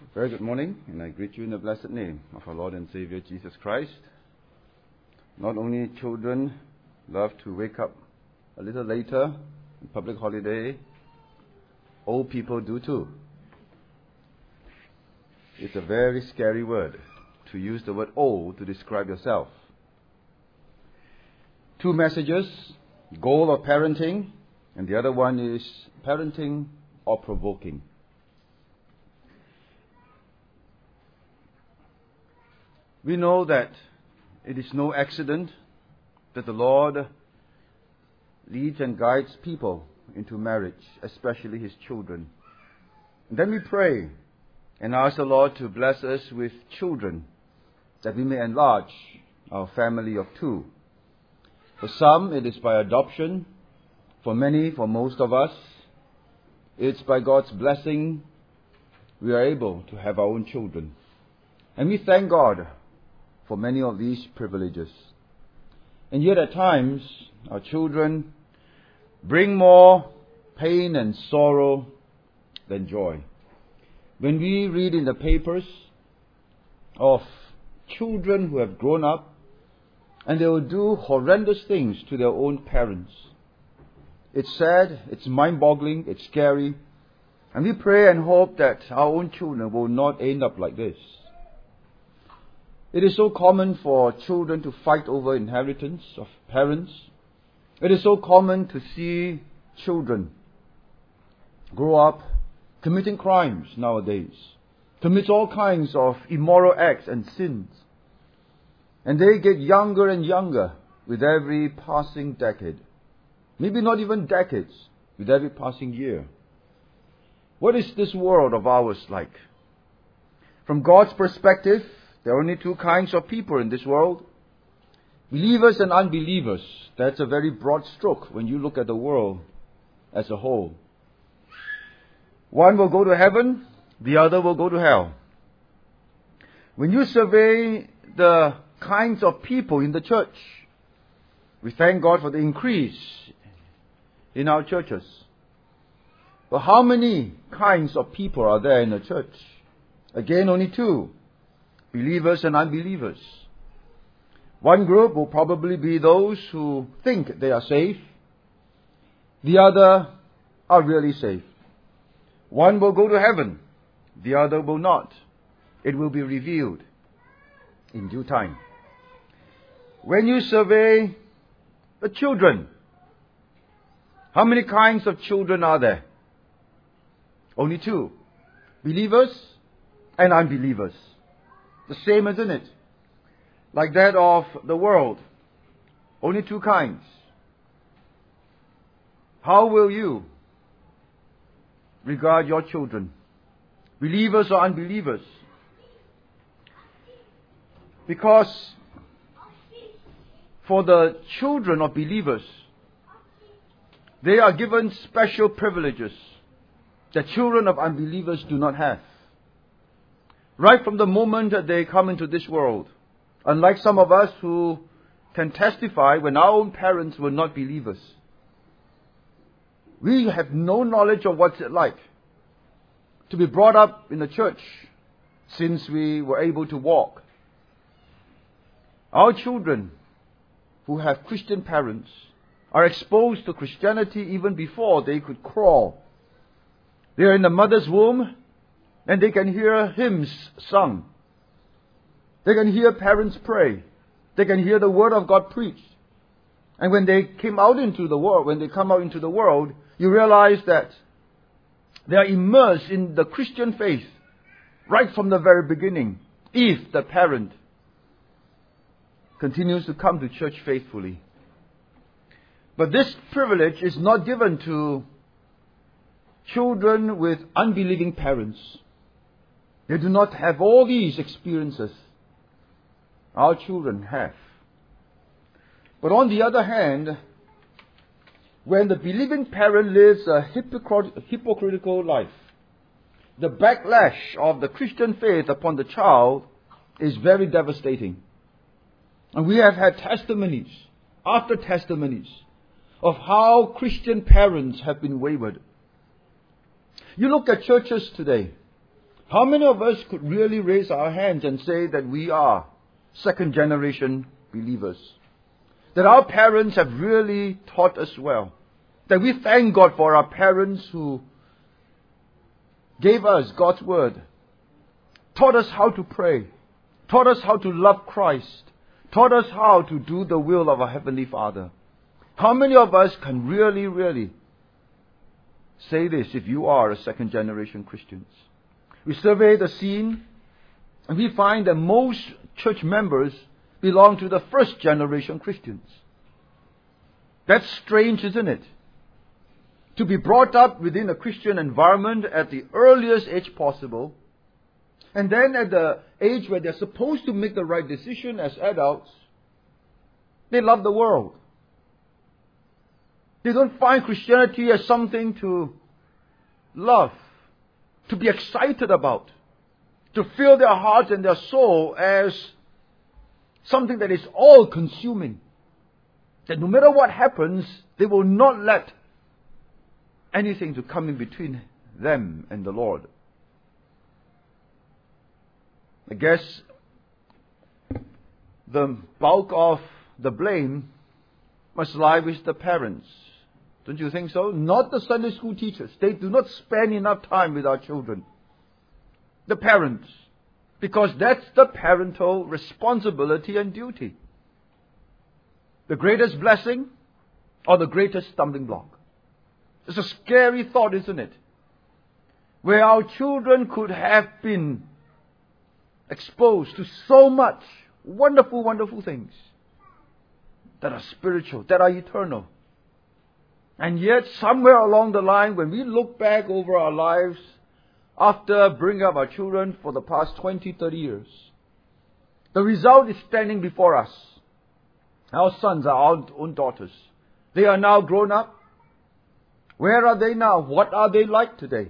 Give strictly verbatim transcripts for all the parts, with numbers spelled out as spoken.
Very good morning, and I greet you in the blessed name of our Lord and Savior Jesus Christ. Not only children love to wake up a little later on public holiday, old people do too. It's a very scary word to use the word old to describe yourself. Two messages, goal of parenting, and the other one is parenting or provoking. We know that it is no accident that the Lord leads and guides people into marriage, especially His children. And then we pray and ask the Lord to bless us with children, that we may enlarge our family of two. For some, it is by adoption. For many, for most of us, it's by God's blessing we are able to have our own children. And we thank God for many of these privileges. And yet at times, our children bring more pain and sorrow than joy. When we read in the papers of children who have grown up and they will do horrendous things to their own parents, it's sad, it's mind-boggling, it's scary, and we pray and hope that our own children will not end up like this. It is so common for children to fight over inheritance of parents. It is so common to see children grow up committing crimes nowadays, commit all kinds of immoral acts and sins. And they get younger and younger with every passing decade. Maybe not even decades, with every passing year. What is this world of ours like? From God's perspective, there are only two kinds of people in this world. Believers and unbelievers. That's a very broad stroke when you look at the world as a whole. One will go to heaven, the other will go to hell. When you survey the kinds of people in the church, we thank God for the increase in our churches. But how many kinds of people are there in the church? Again, only two. Believers and unbelievers. One group will probably be those who think they are safe. The other are really safe. One will go to heaven. The other will not. It will be revealed in due time. When you survey the children, how many kinds of children are there? Only two. Believers and unbelievers. The same, isn't it? Like that of the world. Only two kinds. How will you regard your children? Believers or unbelievers? Because for the children of believers, they are given special privileges that children of unbelievers do not have. Right from the moment that they come into this world, unlike some of us who can testify when our own parents were not believers, we have no knowledge of what's it like to be brought up in the church since we were able to walk. Our children who have Christian parents are exposed to Christianity even before they could crawl. They are in the mother's womb, and they can hear hymns sung. They can hear parents pray. They can hear the Word of God preached. And when they came out into the world, when they come out into the world, you realize that they are immersed in the Christian faith right from the very beginning, if the parent continues to come to church faithfully. But this privilege is not given to children with unbelieving parents. They do not have all these experiences our children have. But on the other hand, when the believing parent lives a hypocrit- hypocritical life, the backlash of the Christian faith upon the child is very devastating. And we have had testimonies after testimonies of how Christian parents have been wayward. You look at churches today. How many of us could really raise our hands and say that we are second generation believers? That our parents have really taught us well. That we thank God for our parents who gave us God's Word, taught us how to pray, taught us how to love Christ, taught us how to do the will of our Heavenly Father. How many of us can really, really say this if you are a second generation Christians? We survey the scene and we find that most church members belong to the first generation Christians. That's strange, isn't it? To be brought up within a Christian environment at the earliest age possible, and then at the age where they're supposed to make the right decision as adults, they love the world. They don't find Christianity as something to love, to be excited about, to fill their hearts and their soul as something that is all-consuming. That no matter what happens, they will not let anything to come in between them and the Lord. I guess the bulk of the blame must lie with the parents. Don't you think so? Not the Sunday school teachers. They do not spend enough time with our children. The parents. Because that's the parental responsibility and duty. The greatest blessing or the greatest stumbling block. It's a scary thought, isn't it? Where our children could have been exposed to so much wonderful, wonderful things that are spiritual, that are eternal. And yet, somewhere along the line, when we look back over our lives after bringing up our children for the past twenty, thirty years, the result is standing before us. Our sons are our own daughters. They are now grown up. Where are they now? What are they like today?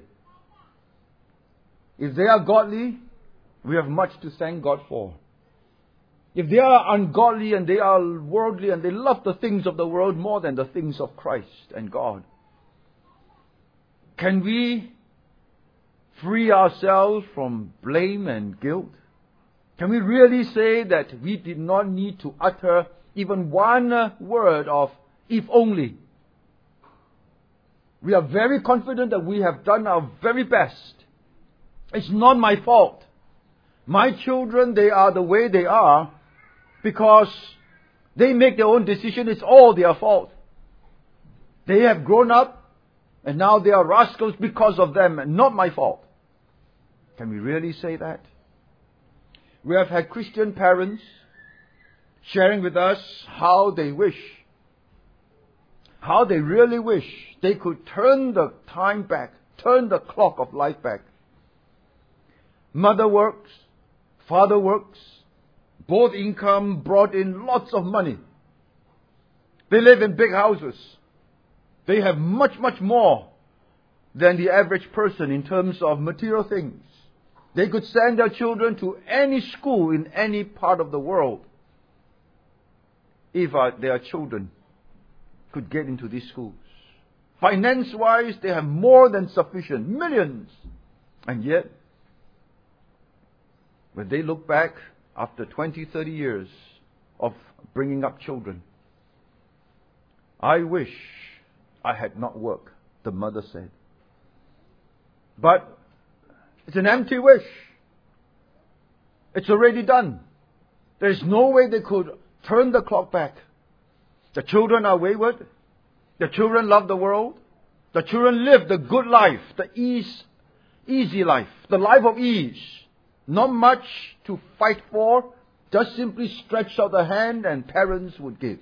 If they are godly, we have much to thank God for. If they are ungodly and they are worldly and they love the things of the world more than the things of Christ and God, can we free ourselves from blame and guilt? Can we really say that we did not need to utter even one word of if only? We are very confident that we have done our very best. It's not my fault. My children, they are the way they are because they make their own decision. It's all their fault. They have grown up and now they are rascals because of them and not my fault. Can we really say that? We have had Christian parents sharing with us how they wish, how they really wish they could turn the time back, turn the clock of life back. Mother works, father works, both income brought in lots of money. They live in big houses. They have much, much more than the average person in terms of material things. They could send their children to any school in any part of the world if uh, their children could get into these schools. Finance-wise, they have more than sufficient, millions. And yet, when they look back after twenty, thirty years of bringing up children, I wish I had not worked, the mother said. But it's an empty wish. It's already done. There's no way they could turn the clock back. The children are wayward. The children love the world. The children live the good life, the ease, easy life, the life of ease. Not much to fight for, just simply stretch out the hand and parents would give.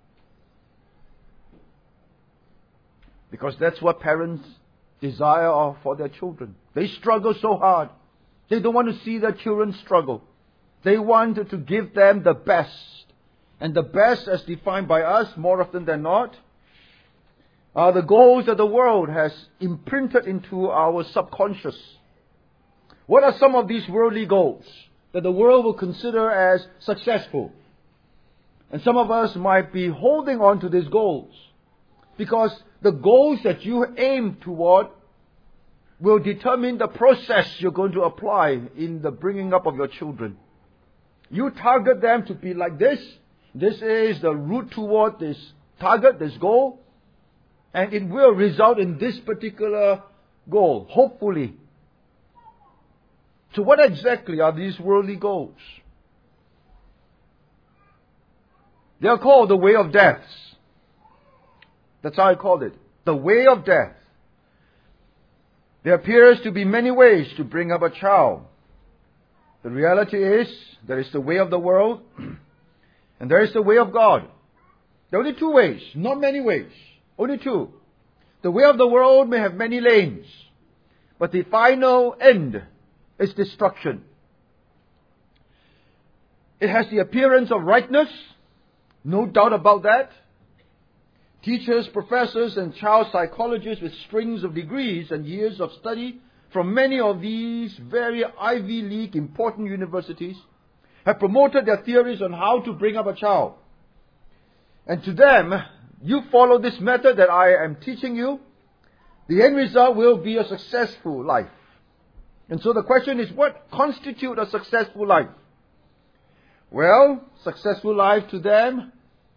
Because that's what parents desire for their children. They struggle so hard. They don't want to see their children struggle. They want to give them the best. And the best, as defined by us more often than not, are the goals that the world has imprinted into our subconscious. What are some of these worldly goals that the world will consider as successful? And some of us might be holding on to these goals because the goals that you aim toward will determine the process you're going to apply in the bringing up of your children. You target them to be like this. This is the route toward this target, this goal. And it will result in this particular goal, hopefully. So what exactly are these worldly goals? They are called the way of death. That's how I called it. The way of death. There appears to be many ways to bring up a child. The reality is, there is the way of the world, and there is the way of God. There are only two ways, not many ways. Only two. The way of the world may have many lanes, but the final end is destruction. It has the appearance of rightness, no doubt about that. Teachers, professors, and child psychologists with strings of degrees and years of study from many of these very Ivy League important universities have promoted their theories on how to bring up a child. And to them, you follow this method that I am teaching you, the end result will be a successful life. And so the question is, what constitutes a successful life? Well, successful life to them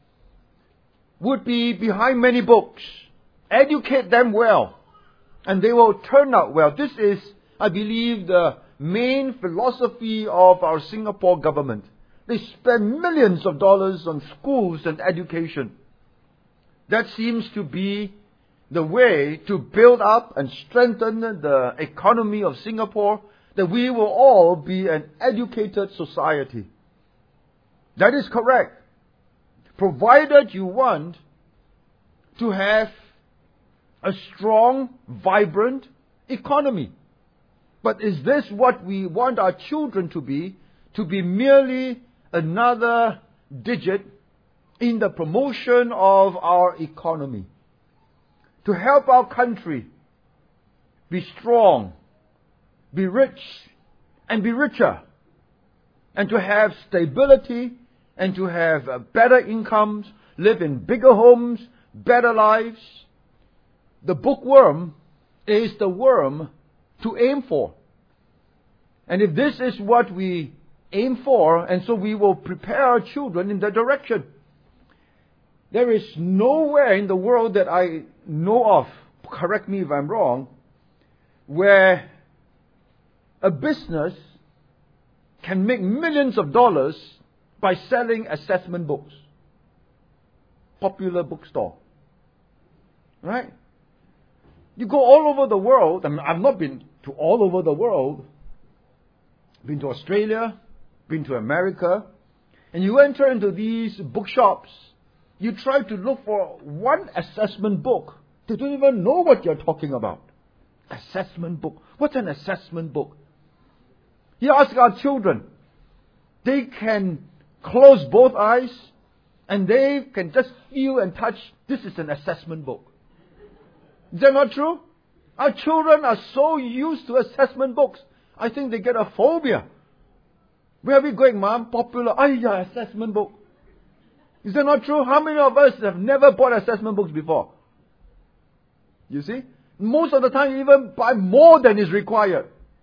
would be behind many books. Educate them well, and they will turn out well. This is, I believe, the main philosophy of our Singapore government. They spend millions of dollars on schools and education. That seems to be the way to build up and strengthen the economy of Singapore, that we will all be an educated society. That is correct. Provided you want to have a strong, vibrant economy. But is this what we want our children to be? To be merely another digit in the promotion of our economy? To help our country be strong, be rich, and be richer, and to have stability, and to have uh, better incomes, live in bigger homes, better lives. The bookworm is the worm to aim for. And if this is what we aim for, and so we will prepare our children in that direction. There is nowhere in the world that I know of, correct me if I'm wrong, where a business can make millions of dollars by selling assessment books. Popular bookstore. Right? You go all over the world. I mean, I've not been to all over the world. Been to Australia, been to America, and you enter into these bookshops. You try to look for one assessment book. They don't even know what you're talking about. Assessment book. What's an assessment book? You ask our children. They can close both eyes and they can just feel and touch. This is an assessment book. Is that not true? Our children are so used to assessment books. I think they get a phobia. Where are we going, Mom? Popular. Ah, yeah, assessment book. Is that not true? How many of us have never bought assessment books before? You see? Most of the time you even buy more than is required.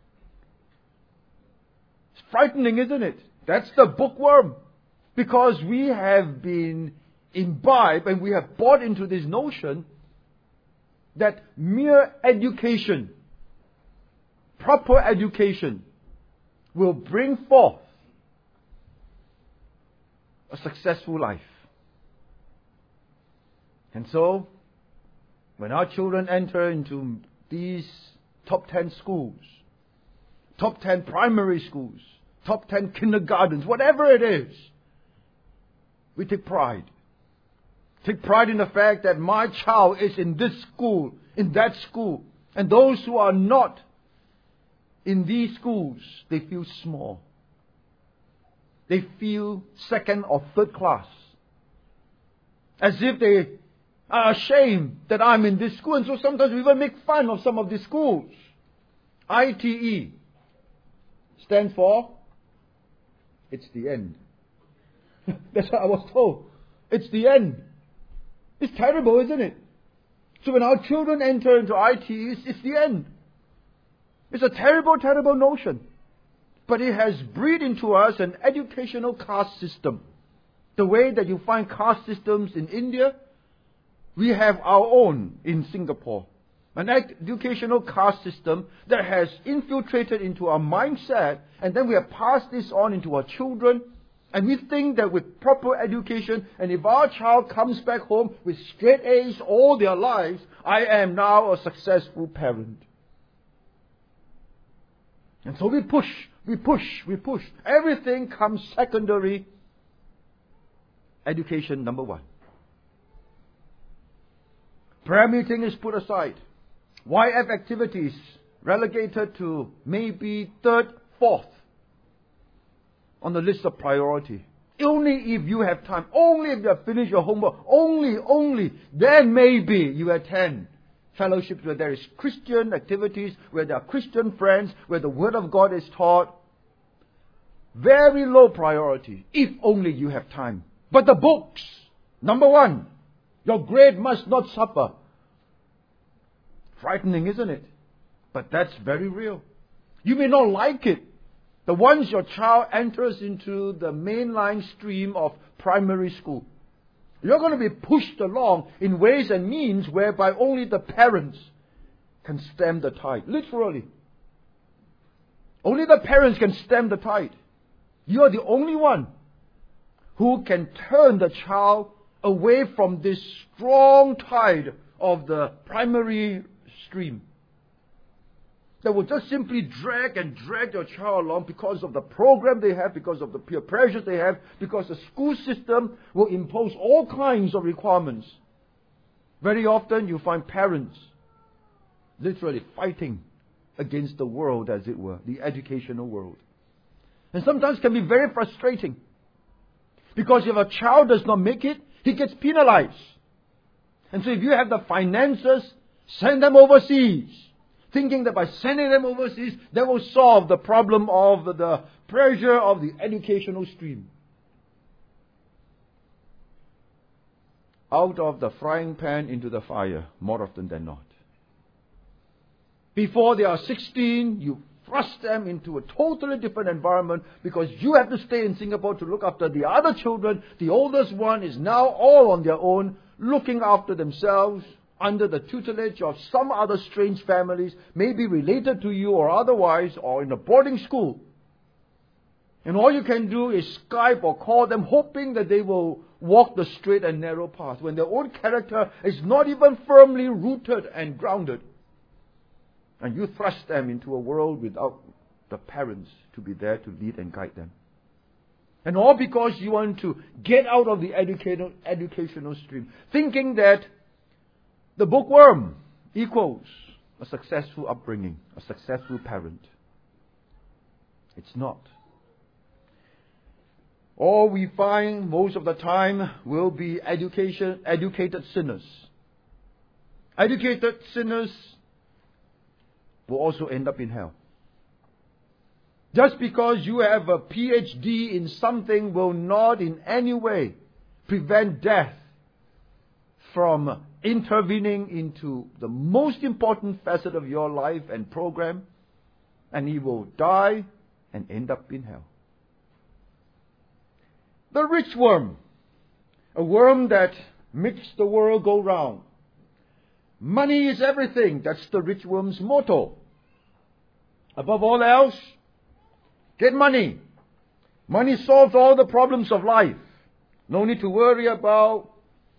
It's frightening, isn't it? That's the bookworm. Because we have been imbibed and we have bought into this notion that mere education, proper education, will bring forth a successful life. And so, when our children enter into these top ten schools, top ten primary schools, top ten kindergartens, whatever it is, we take pride. Take pride in the fact that my child is in this school, in that school. And those who are not in these schools, they feel small. They feel second or third class. As if they are ashamed that I'm in this school. And so sometimes we even make fun of some of these schools. I T E stands for, it's the end. That's what I was told. It's the end. It's terrible, isn't it? So when our children enter into I T E, it's, it's the end. It's a terrible, terrible notion. But it has breed into us an educational caste system. The way that you find caste systems in India, we have our own in Singapore. An educational caste system that has infiltrated into our mindset, and then we have passed this on into our children. And we think that with proper education, and if our child comes back home with straight A's all their lives, I am now a successful parent. And so we push, we push, we push. Everything comes secondary. Education, number one. Prayer meeting is put aside. Y F activities relegated to maybe third, fourth on the list of priority. Only if you have time, only if you have finished your homework, only, only, then maybe you attend fellowships where there is Christian activities, where there are Christian friends, where the Word of God is taught. Very low priority, if only you have time. But the books, number one, your grade must not suffer. Frightening, isn't it? But that's very real. You may not like it. The once your child enters into the mainline stream of primary school, you're going to be pushed along in ways and means whereby only the parents can stem the tide. Literally. Only the parents can stem the tide. You are the only one who can turn the child away from this strong tide of the primary stream that will just simply drag and drag your child along because of the program they have, because of the peer pressures they have, because the school system will impose all kinds of requirements. Very often you find parents literally fighting against the world, as it were, the educational world. And sometimes can be very frustrating. Because if a child does not make it, he gets penalized. And so if you have the finances, send them overseas, thinking that by sending them overseas, that will solve the problem of the pressure of the educational stream. Out of the frying pan into the fire, more often than not. Before they are sixteen, you thrust them into a totally different environment because you have to stay in Singapore to look after the other children. The oldest one is now all on their own, looking after themselves under the tutelage of some other strange families, maybe related to you or otherwise, or in a boarding school. And all you can do is Skype or call them, hoping that they will walk the straight and narrow path, when their own character is not even firmly rooted and grounded. And you thrust them into a world without the parents to be there to lead and guide them. And all because you want to get out of the educational, educational stream, thinking that the bookworm equals a successful upbringing, a successful parent. It's not. All we find most of the time will be education, educated sinners. Educated sinners will also end up in hell. Just because you have a P H D in something will not in any way prevent death from intervening into the most important facet of your life and program, and he will die and end up in hell. The rich worm, a worm that makes the world go round. Money is everything. That's the rich worm's motto. Above all else, get money. Money solves all the problems of life. No need to worry about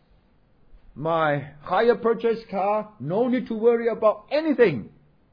my hire purchase car. No need to worry about anything.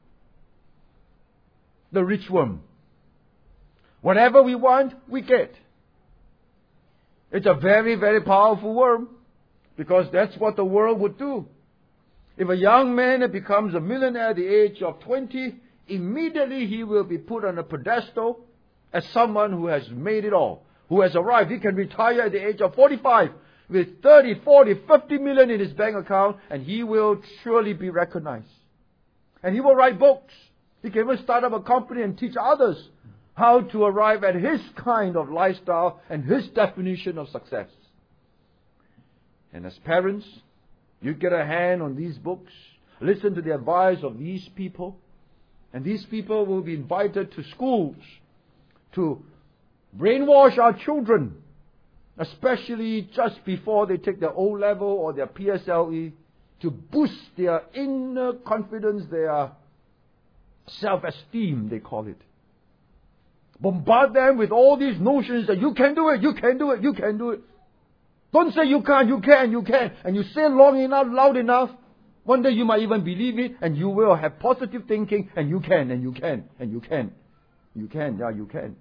The rich worm. Whatever we want, we get. It's a very, very powerful worm, because that's what the world would do. If a young man becomes a millionaire at the age of twenty, immediately he will be put on a pedestal as someone who has made it all, who has arrived. He can retire at the age of forty-five with thirty, forty, fifty million in his bank account, and he will surely be recognized. And he will write books. He can even start up a company and teach others how to arrive at his kind of lifestyle and his definition of success. And as parents, you get a hand on these books, listen to the advice of these people, And these people will be invited to schools to brainwash our children, especially just before they take their O-level or their P S L E, to boost their inner confidence, their self-esteem, they call it. Bombard them with all these notions that you can do it, you can do it, you can do it. Don't say you can't, you can, you can. And you say long enough, loud enough, one day you might even believe it, and you will have positive thinking, and you can, and you can, and you can. You can, yeah, you can.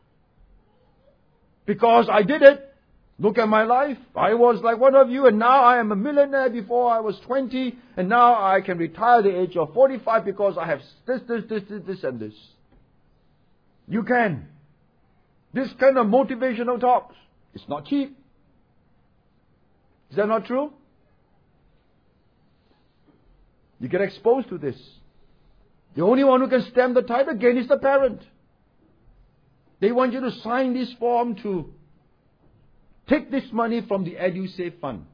Because I did it. Look at my life. I was like one of you, and now I am a millionaire before I was twenty, and now I can retire at the age of forty-five because I have this, this, this, this, this, and this. You can. This kind of motivational talks. It's not cheap. Is that not true? You get exposed to this. The only one who can stem the tide again is the parent. They want you to sign this form to take this money from the EduSave fund.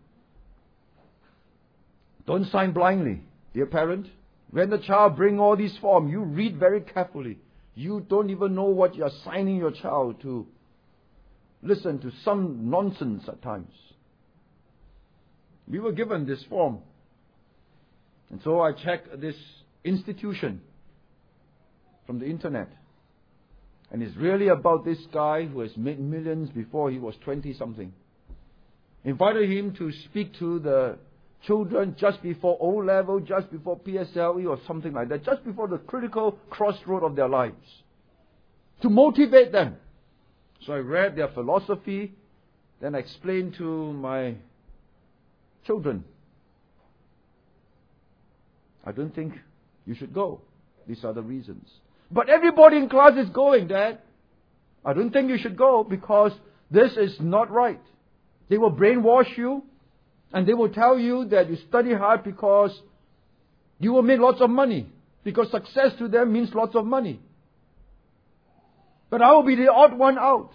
Don't sign blindly, dear parent. When the child brings all these forms, you read very carefully. You don't even know what you are signing your child to listen to some nonsense at times. We were given this form. And so I checked this institution from the internet. And it's really about this guy who has made millions before he was twenty-something. Invited him to speak to the children just before O-level, just before P S L E or something like that, just before the critical crossroad of their lives. To motivate them. So I read their philosophy, then I explained to my children, I don't think you should go. These are the reasons. But everybody in class is going, Dad. I don't think you should go because this is not right. They will brainwash you and they will tell you that you study hard because you will make lots of money. Because success to them means lots of money. But I will be the odd one out.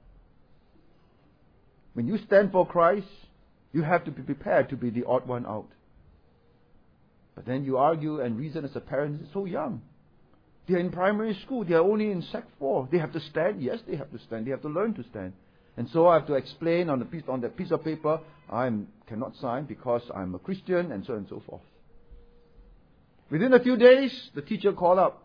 When you stand for Christ, you have to be prepared to be the odd one out. But then you argue and reason as a parent, they're so young. They are in primary school. They are only in sec four. They have to stand. Yes, they have to stand. They have to learn to stand. And so I have to explain on the piece on that piece of paper, I cannot sign because I'm a Christian, and so on and so forth. Within a few days, the teacher called up.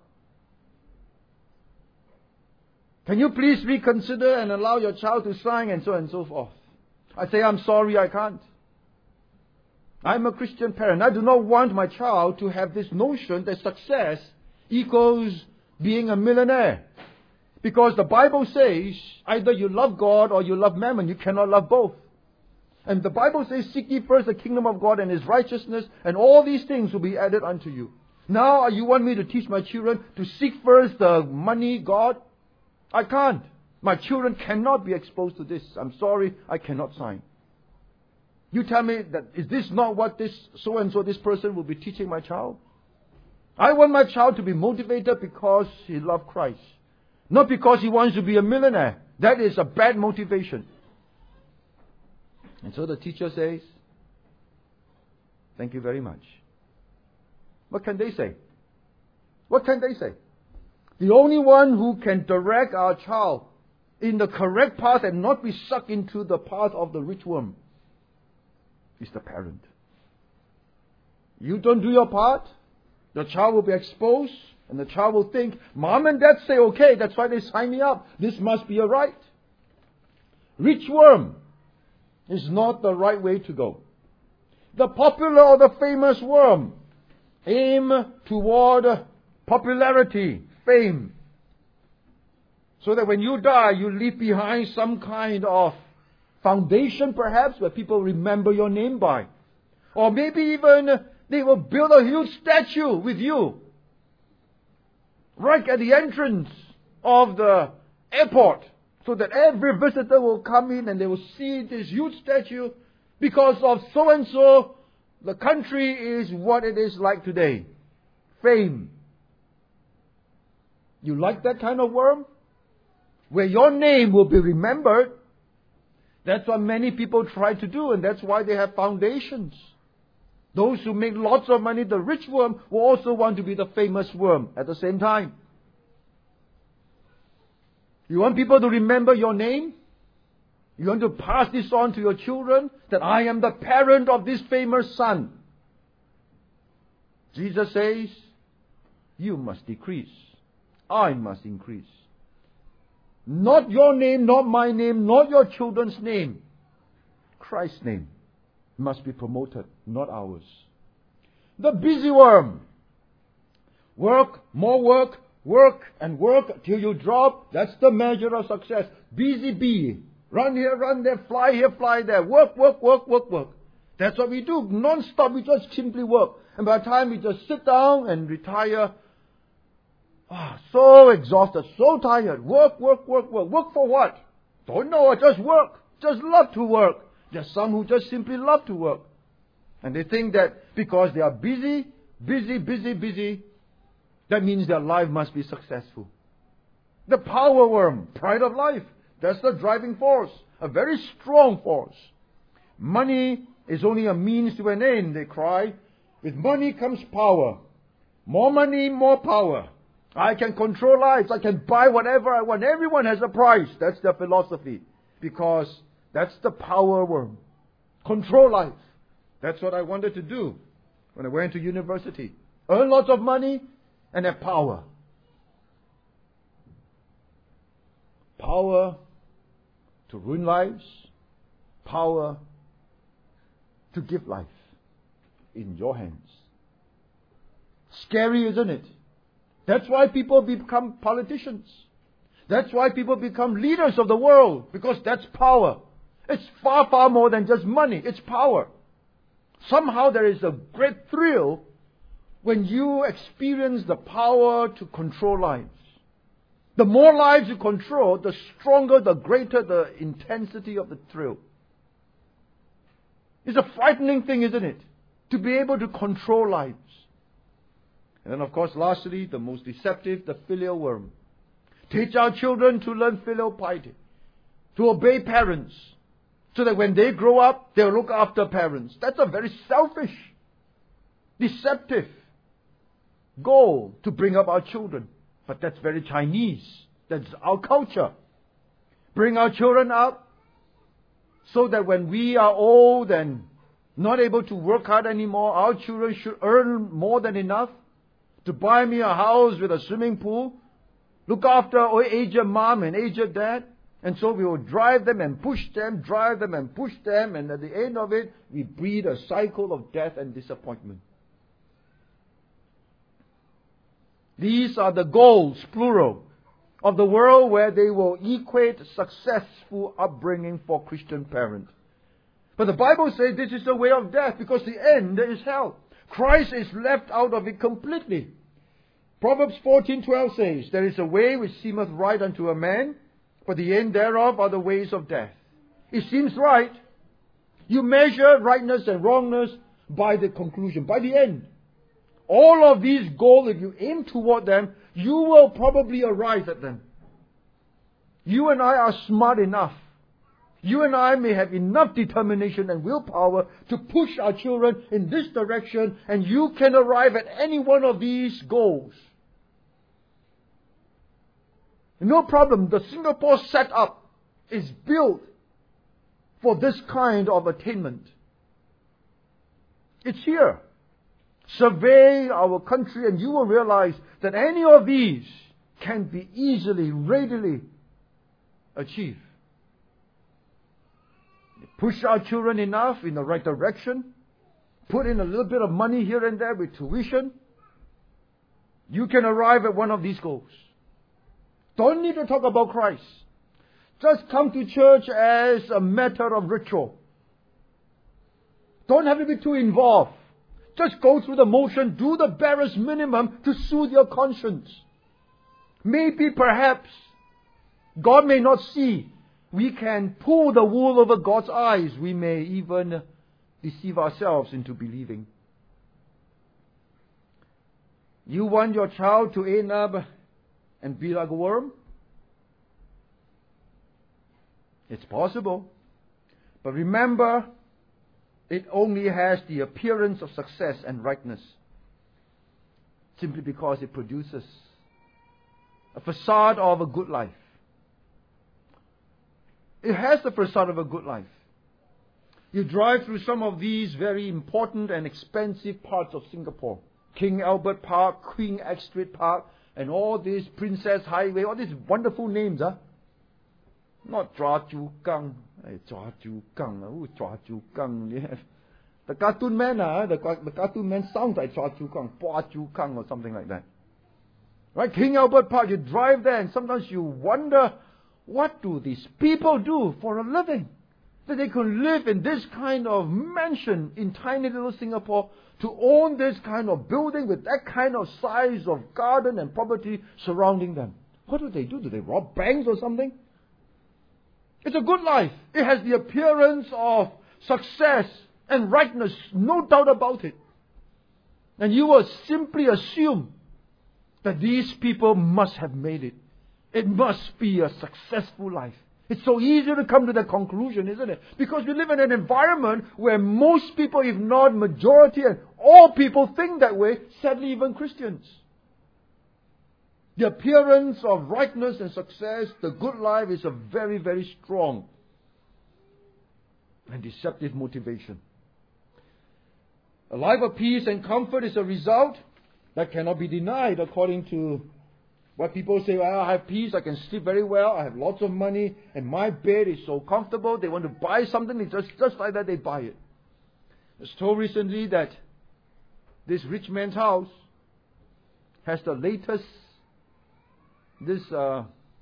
Can you please reconsider and allow your child to sign, and so on and so forth? I say, I'm sorry, I can't. I'm a Christian parent. I do not want my child to have this notion that success equals being a millionaire. Because the Bible says, either you love God or you love mammon. You cannot love both. And the Bible says, seek ye first the kingdom of God and His righteousness, and all these things will be added unto you. Now you want me to teach my children to seek first the money, God? I can't. My children cannot be exposed to this. I'm sorry, I cannot sign. You tell me that, is this not what this so-and-so, this person will be teaching my child? I want my child to be motivated because he loves Christ. Not because he wants to be a millionaire. That is a bad motivation. And so the teacher says, thank you very much. What can they say? What can they say? The only one who can direct our child in the correct path and not be sucked into the path of the rich worm is the parent. You don't do your part, the child will be exposed, and the child will think, Mom and Dad say okay, that's why they sign me up. This must be a right. Rich worm is not the right way to go. The popular or the famous worm aim toward popularity, fame. So that when you die, you leave behind some kind of foundation perhaps where people remember your name by. Or maybe even they will build a huge statue with you right at the entrance of the airport, so that every visitor will come in and they will see this huge statue because of so and so. The country is what it is like today. Fame. You like that kind of worm? Where your name will be remembered. That's what many people try to do, and that's why they have foundations. Those who make lots of money, the rich worm, will also want to be the famous worm at the same time. You want people to remember your name? You want to pass this on to your children? That I am the parent of this famous son. Jesus says, you must decrease. I must increase. Not your name, not my name, not your children's name. Christ's name must be promoted, not ours. The busy worm. Work, more work, work and work till you drop. That's the measure of success. Busy bee. Run here, run there, fly here, fly there. Work, work, work, work, work. That's what we do. Non-stop, we just simply work. And by the time we just sit down and retire, ah, so exhausted, so tired. Work, work, work, work. Work for what? Don't know. Just work. Just love to work. There's some who just simply love to work. And they think that because they are busy, busy, busy, busy, that means their life must be successful. The power worm, pride of life. That's the driving force. A very strong force. Money is only a means to an end, they cry. With money comes power. More money, more power. I can control lives. I can buy whatever I want. Everyone has a price. That's their philosophy. Because that's the power worm. Control life. That's what I wanted to do when I went to university. Earn lots of money and have power. Power to ruin lives. Power to give life in your hands. Scary, isn't it? That's why people become politicians. That's why people become leaders of the world. Because that's power. It's far, far more than just money. It's power. Somehow there is a great thrill when you experience the power to control lives. The more lives you control, the stronger, the greater the intensity of the thrill. It's a frightening thing, isn't it? To be able to control lives. And then, of course, lastly, the most deceptive, the filial worm. Teach our children to learn filial piety, to obey parents, so that when they grow up, they'll look after parents. That's a very selfish, deceptive goal to bring up our children. But that's very Chinese. That's our culture. Bring our children up so that when we are old and not able to work hard anymore, our children should earn more than enough to buy me a house with a swimming pool, look after our aged mom and aged dad. And so we will drive them and push them, drive them and push them, and at the end of it, we breed a cycle of death and disappointment. These are the goals, plural, of the world where they will equate successful upbringing for Christian parents. But the Bible says this is the way of death, because the end is hell. Christ is left out of it completely. Proverbs fourteen twelve says, there is a way which seemeth right unto a man, but the end thereof are the ways of death. It seems right. You measure rightness and wrongness by the conclusion, by the end. All of these goals, if you aim toward them, you will probably arrive at them. You and I are smart enough. You and I may have enough determination and willpower to push our children in this direction, and you can arrive at any one of these goals. No problem. The Singapore setup is built for this kind of attainment. It's here. Survey our country and you will realize that any of these can be easily, readily achieved. Push our children enough in the right direction. Put in a little bit of money here and there with tuition. You can arrive at one of these goals. Don't need to talk about Christ. Just come to church as a matter of ritual. Don't have to be too involved. Just go through the motion, do the barest minimum to soothe your conscience. Maybe, perhaps, God may not see. We can pull the wool over God's eyes. We may even deceive ourselves into believing. You want your child to end up and be like a worm? It's possible. But remember, it only has the appearance of success and rightness simply because it produces a facade of a good life. It has the facade of a good life. You drive through some of these very important and expensive parts of Singapore. King Albert Park, Queen Astrid Park, and all these Princess Highway, all these wonderful names. Huh? Not Chua Chu Kang. Hey, Chua Chu Kang. Who Chua Chu Kang? Yes. The cartoon man, uh, the, the cartoon man sounds like Chua Chu Kang, Pua Chu Kang or something like that. Right? King Albert Park, you drive there and sometimes you wonder, what do these people do for a living? That they can live in this kind of mansion in tiny little Singapore, to own this kind of building with that kind of size of garden and property surrounding them. What do they do? Do they rob banks or something? It's a good life. It has the appearance of success and rightness, no doubt about it. And you will simply assume that these people must have made it. It must be a successful life. It's so easy to come to that conclusion, isn't it? Because we live in an environment where most people, if not majority, and all people think that way, sadly even Christians. The appearance of rightness and success, the good life, is a very, very strong and deceptive motivation. A life of peace and comfort is a result that cannot be denied according to what people say. Well, I have peace, I can sleep very well, I have lots of money, and my bed is so comfortable. They want to buy something, it's just, just like that they buy it. I was told recently that this rich man's house has the latest, this uh,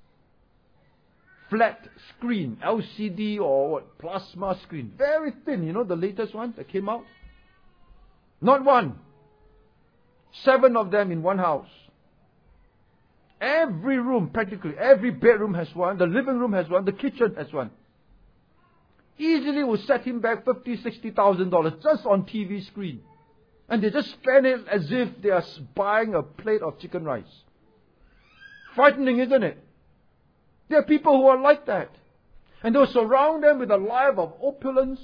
flat screen, L C D or what, plasma screen. Very thin, you know, the latest one that came out. Not one. Seven of them in one house. Every room, practically, every bedroom has one. The living room has one. The kitchen has one. Easily will set him back fifty, sixty thousand dollars just on T V screen. And they just spend it as if they are buying a plate of chicken rice. Frightening, isn't it? There are people who are like that. And they'll surround them with a life of opulence,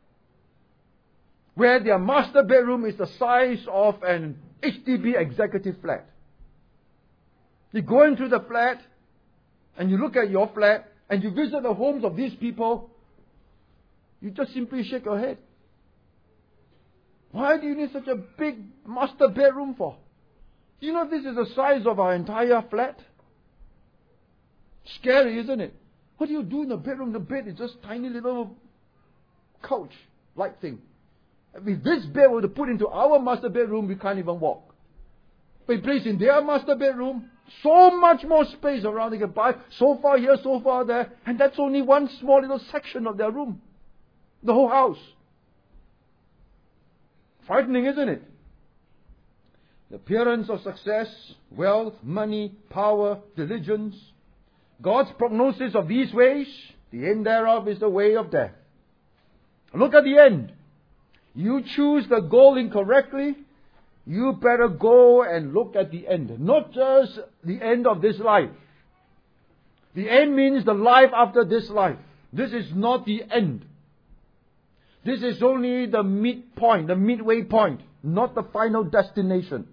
where their master bedroom is the size of an H D B executive flat. You go into the flat, and you look at your flat, and you visit the homes of these people, you just simply shake your head. Why do you need such a big master bedroom for? You know this is the size of our entire flat? Scary, isn't it? What do you do in the bedroom? The bed is just tiny little couch-like thing. If this bed were to put into our master bedroom, we can't even walk. But you place in their master bedroom, so much more space around. They can buy sofa here, sofa there, and that's only one small little section of their room. The whole house. Frightening, isn't it? The appearance of success, wealth, money, power, diligence. God's prognosis of these ways, the end thereof is the way of death. Look at the end. You choose the goal incorrectly, you better go and look at the end. Not just the end of this life. The end means the life after this life. This is not the end. This is only the midpoint, the midway point, not the final destination.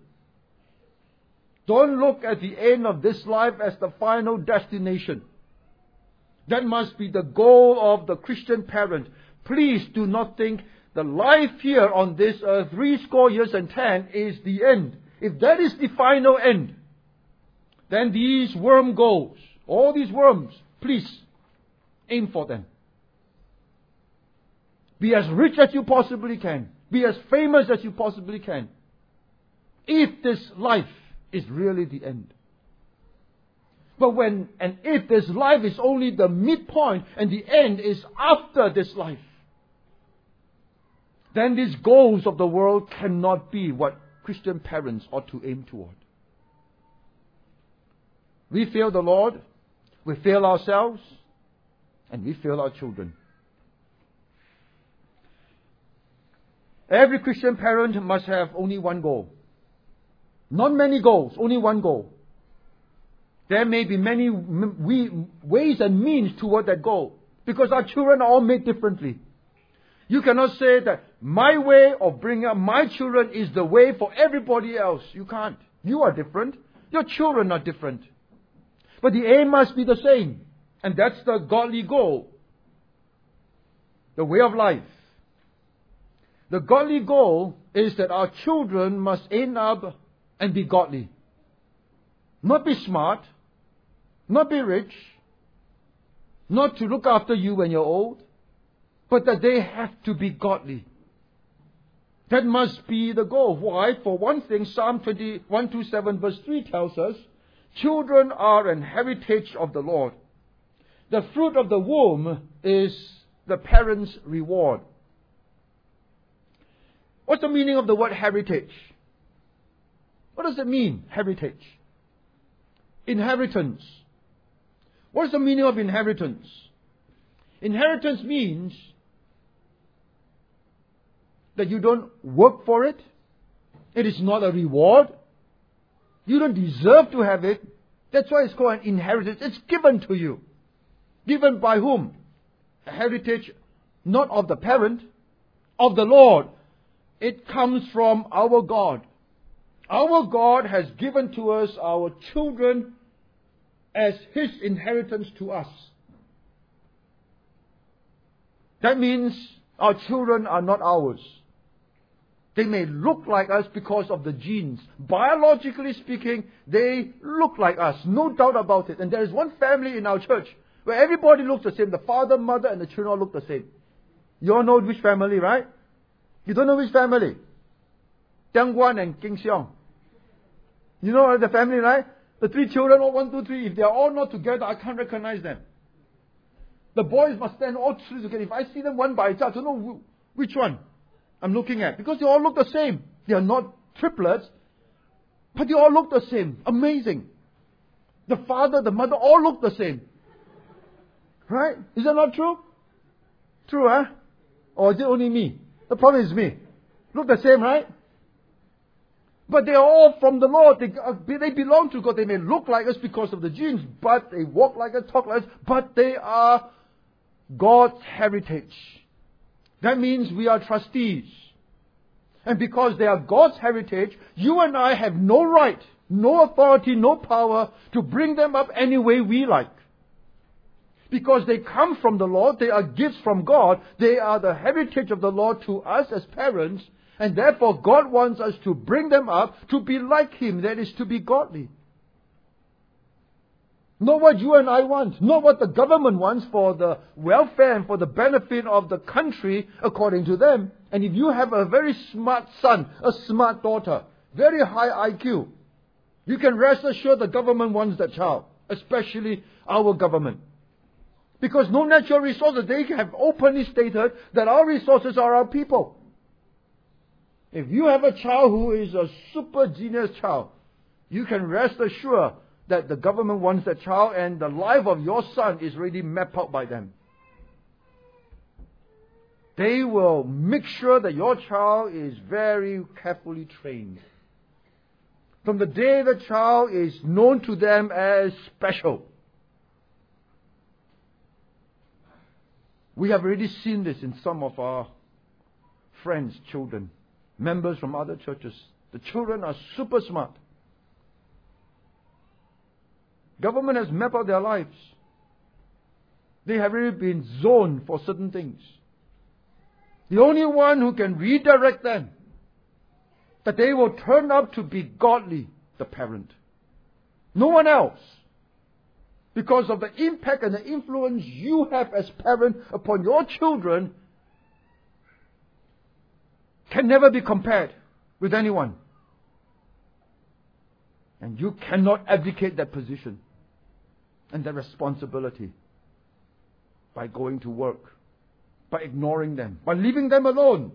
Don't look at the end of this life as the final destination. That must be the goal of the Christian parent. Please do not think the life here on this earth, three score years and ten, is the end. If that is the final end, then these worm goals, all these worms, please aim for them. Be as rich as you possibly can. Be as famous as you possibly can. If this life is really the end. But when and if this life is only the midpoint and the end is after this life, then these goals of the world cannot be what Christian parents ought to aim toward. We fail the Lord, we fail ourselves, and we fail our children. Every Christian parent must have only one goal. Not many goals, only one goal. There may be many ways and means toward that goal, because our children are all made differently. You cannot say that my way of bringing up my children is the way for everybody else. You can't. You are different. Your children are different. But the aim must be the same. And that's the godly goal. The way of life. The godly goal is that our children must end up and be godly. Not be smart. Not be rich. Not to look after you when you're old. But that they have to be godly. That must be the goal. Why? For one thing, Psalm one twenty-seven verse three tells us, children are an heritage of the Lord. The fruit of the womb is the parent's reward. What's the meaning of the word heritage? What does it mean, heritage? Inheritance. What is the meaning of inheritance? Inheritance means that you don't work for it. It is not a reward. You don't deserve to have it. That's why it's called an inheritance. It's given to you. Given by whom? A heritage not of the parent, of the Lord. It comes from our God. Our God has given to us our children as His inheritance to us. That means our children are not ours. They may look like us because of the genes. Biologically speaking, they look like us. No doubt about it. And there is one family in our church where everybody looks the same. The father, mother, and the children all look the same. You all know which family, right? You don't know which family? Tiang Guan and King Xiong. You know the family, right? The three children, all one, two, three. If they are all not together, I can't recognize them. The boys must stand all three together. If I see them one by itself, I don't know which one I'm looking at. Because they all look the same. They are not triplets, but they all look the same. Amazing. The father, the mother, all look the same. Right? Is that not true? True, huh? Or is it only me? The problem is me. Look the same, right? But they are all from the Lord. They, uh, they belong to God. They may look like us because of the genes, but they walk like us, talk like us, but they are God's heritage. That means we are trustees. And because they are God's heritage, you and I have no right, no authority, no power to bring them up any way we like. Because they come from the Lord, they are gifts from God, they are the heritage of the Lord to us as parents, and therefore God wants us to bring them up to be like Him, that is to be godly. Not what you and I want, not what the government wants for the welfare and for the benefit of the country according to them. And if you have a very smart son, a smart daughter, very high I Q, you can rest assured the government wants that child, especially our government. Because no natural resources, they have openly stated that our resources are our people. If you have a child who is a super genius child, you can rest assured that the government wants that child and the life of your son is already mapped out by them. They will make sure that your child is very carefully trained. From the day the child is known to them as special. We have already seen this in some of our friends' children, members from other churches. The children are super smart. Government has mapped out their lives. They have already been zoned for certain things. The only one who can redirect them, that they will turn out to be godly, the parent. No one else. Because of the impact and the influence you have as parent upon your children can never be compared with anyone. And you cannot abdicate that position and that responsibility by going to work, by ignoring them, by leaving them alone.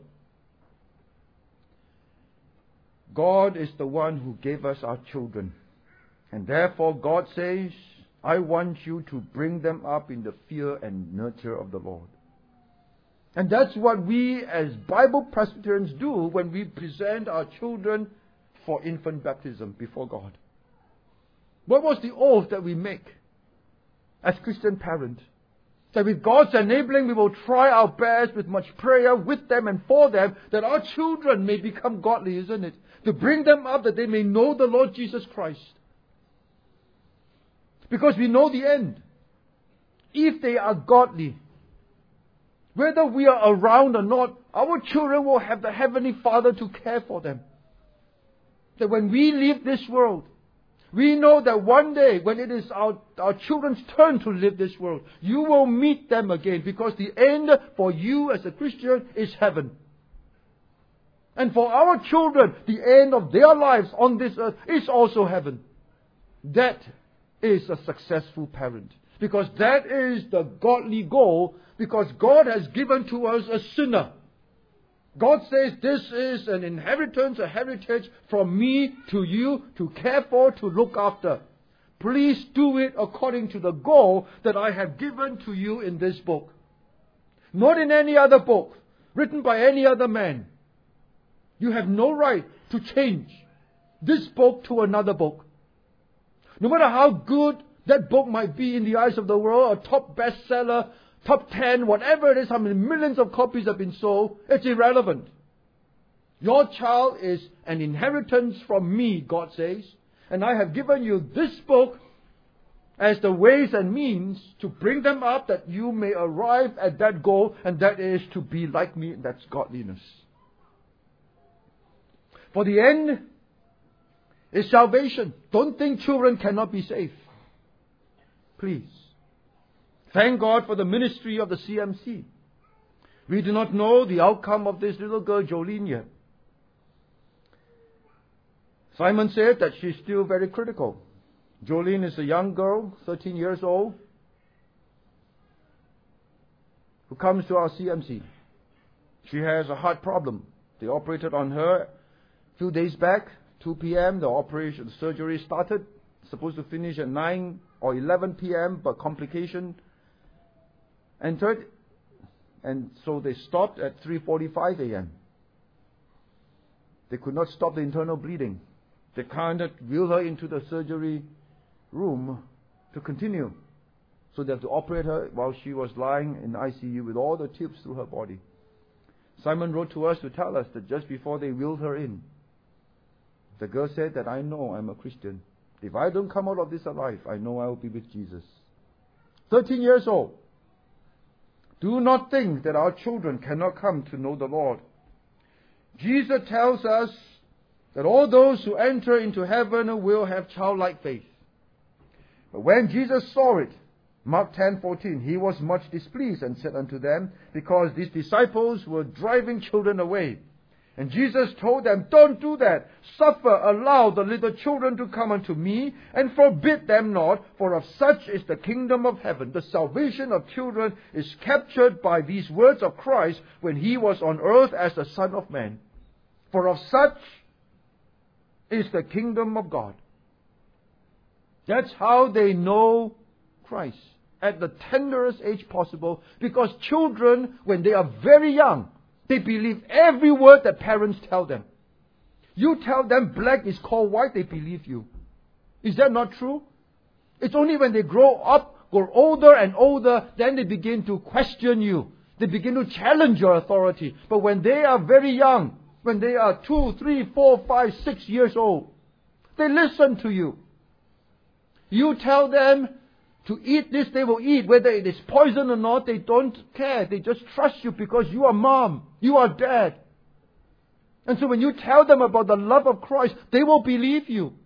God is the one who gave us our children. And therefore God says, I want you to bring them up in the fear and nurture of the Lord. And that's what we as Bible Presbyterians do when we present our children for infant baptism before God. What was the oath that we make as Christian parents? That with God's enabling, we will try our best with much prayer with them and for them, that our children may become godly, isn't it? To bring them up that they may know the Lord Jesus Christ. Because we know the end. If they are godly, whether we are around or not, our children will have the Heavenly Father to care for them. That when we leave this world, we know that one day when it is our, our children's turn to live this world, you will meet them again, because the end for you as a Christian is heaven. And for our children, the end of their lives on this earth is also heaven. That is a successful parent. Because that is the godly goal, because God has given to us a sinner. God says this is an inheritance, a heritage from me to you to care for, to look after. Please do it according to the goal that I have given to you in this book. Not in any other book, written by any other man. You have no right to change this book to another book. No matter how good that book might be in the eyes of the world, a top bestseller, top ten, whatever it is, how many millions of copies have been sold, it's irrelevant. Your child is an inheritance from me, God says, and I have given you this book as the ways and means to bring them up that you may arrive at that goal, and that is to be like me, and that's godliness. For the end is salvation. Don't think children cannot be saved. Please. Thank God for the ministry of the C M C. We do not know the outcome of this little girl, Jolene, yet. Simon said that she's still very critical. Jolene is a young girl, thirteen years old, who comes to our C M C. She has a heart problem. They operated on her a few days back, two p.m. The operation, the surgery started. Supposed to finish at nine or eleven p.m., but complication entered, and so they stopped at three forty-five a.m. They could not stop the internal bleeding. They can't wheel her into the surgery room to continue. So they have to operate her while she was lying in I C U with all the tubes through her body. Simon wrote to us to tell us that just before they wheeled her in, the girl said that I know I'm a Christian. If I don't come out of this alive, I know I will be with Jesus. thirteen years old. Do not think that our children cannot come to know the Lord. Jesus tells us that all those who enter into heaven will have childlike faith. But when Jesus saw it, Mark ten fourteen, he was much displeased and said unto them, because these disciples were driving children away. And Jesus told them, don't do that. Suffer, allow the little children to come unto me, and forbid them not, for of such is the kingdom of heaven. The salvation of children is captured by these words of Christ when he was on earth as the Son of Man. For of such is the kingdom of God. That's how they know Christ, at the tenderest age possible, because children, when they are very young, they believe every word that parents tell them. You tell them black is called white, they believe you. Is that not true? It's only when they grow up, grow older and older, then they begin to question you. They begin to challenge your authority. But when they are very young, when they are two, three, four, five, six years old, they listen to you. You tell them to eat this, they will eat. Whether it is poison or not, they don't care. They just trust you because you are mom, you are dad. And so when you tell them about the love of Christ, they will believe you.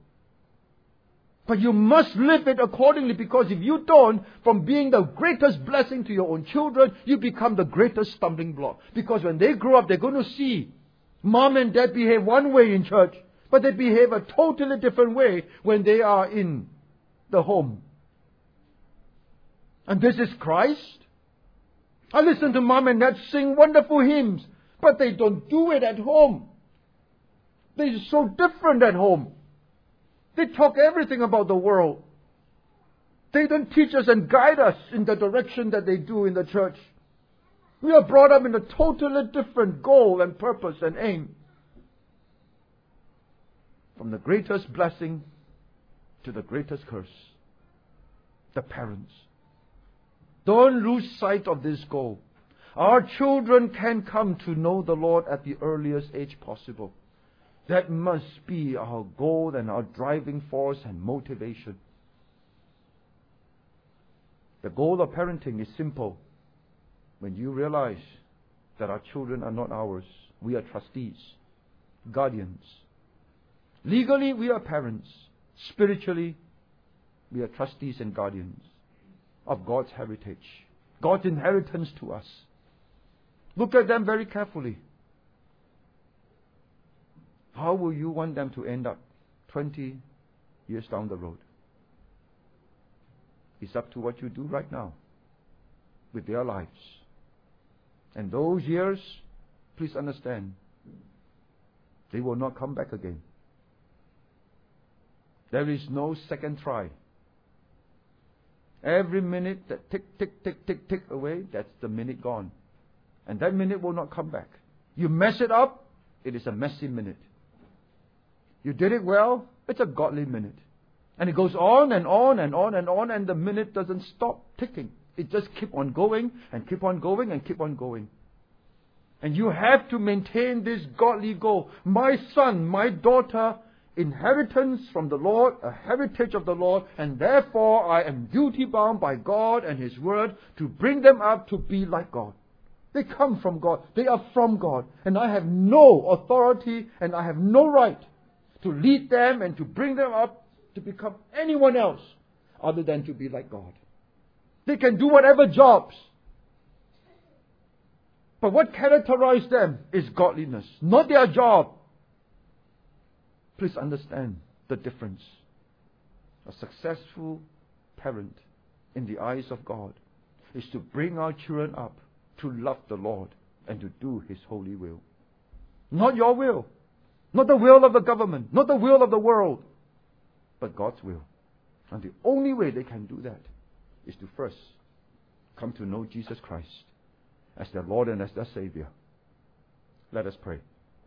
But you must live it accordingly, because if you don't, from being the greatest blessing to your own children, you become the greatest stumbling block. Because when they grow up, they're going to see mom and dad behave one way in church, but they behave a totally different way when they are in the home. And this is Christ. I listen to mom and dad sing wonderful hymns, but they don't do it at home. They're so different at home. They talk everything about the world. They don't teach us and guide us in the direction that they do in the church. We are brought up in a totally different goal and purpose and aim. From the greatest blessing to the greatest curse. The parents. Don't lose sight of this goal. Our children can come to know the Lord at the earliest age possible. That must be our goal and our driving force and motivation. The goal of parenting is simple. When you realize that our children are not ours, we are trustees, guardians. Legally, we are parents. Spiritually, we are trustees and guardians of God's heritage, God's inheritance to us. Look at them very carefully. How will you want them to end up twenty years down the road? It's up to what you do right now with their lives. And those years, please understand, they will not come back again. There is no second try. Every minute that tick, tick, tick, tick, tick away, that's the minute gone. And that minute will not come back. You mess it up, it is a messy minute. You did it well, it's a godly minute. And it goes on and on and on and on, and the minute doesn't stop ticking. It just keep on going and keep on going and keep on going. And you have to maintain this godly goal. My son, my daughter, inheritance from the Lord, a heritage of the Lord, and therefore I am duty bound by God and His Word to bring them up to be like God. They come from God. They are from God. And I have no authority and I have no right to lead them and to bring them up to become anyone else other than to be like God. They can do whatever jobs. But what characterizes them is godliness, not their job. Please understand the difference. A successful parent in the eyes of God is to bring our children up to love the Lord and to do His holy will. Not your will. Not the will of the government. Not the will of the world. But God's will. And the only way they can do that is to first come to know Jesus Christ as their Lord and as their Savior. Let us pray.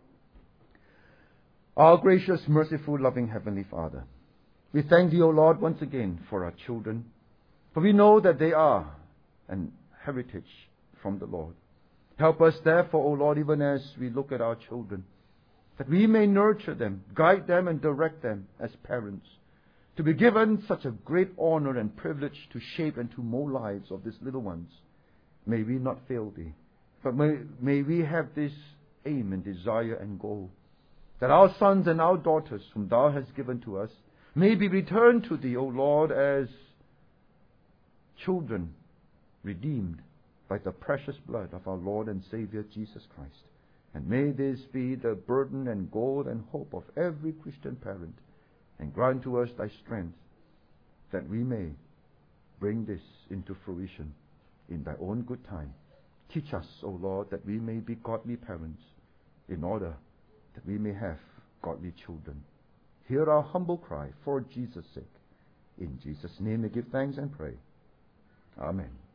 Our gracious, merciful, loving Heavenly Father, we thank Thee, O Lord, once again for our children, for we know that they are an heritage from the Lord. Help us therefore, O Lord, even as we look at our children, that we may nurture them, guide them and direct them as parents, to be given such a great honor and privilege to shape and to mold lives of these little ones. May we not fail Thee, but may, may we have this aim and desire and goal, that our sons and our daughters whom Thou hast given to us may be returned to Thee, O Lord, as children redeemed by the precious blood of our Lord and Savior Jesus Christ. And may this be the burden and goal and hope of every Christian parent, and grant to us Thy strength, that we may bring this into fruition in Thy own good time. Teach us, O Lord, that we may be godly parents, in order that we may have godly children. Hear our humble cry for Jesus' sake. In Jesus' name we give thanks and pray. Amen.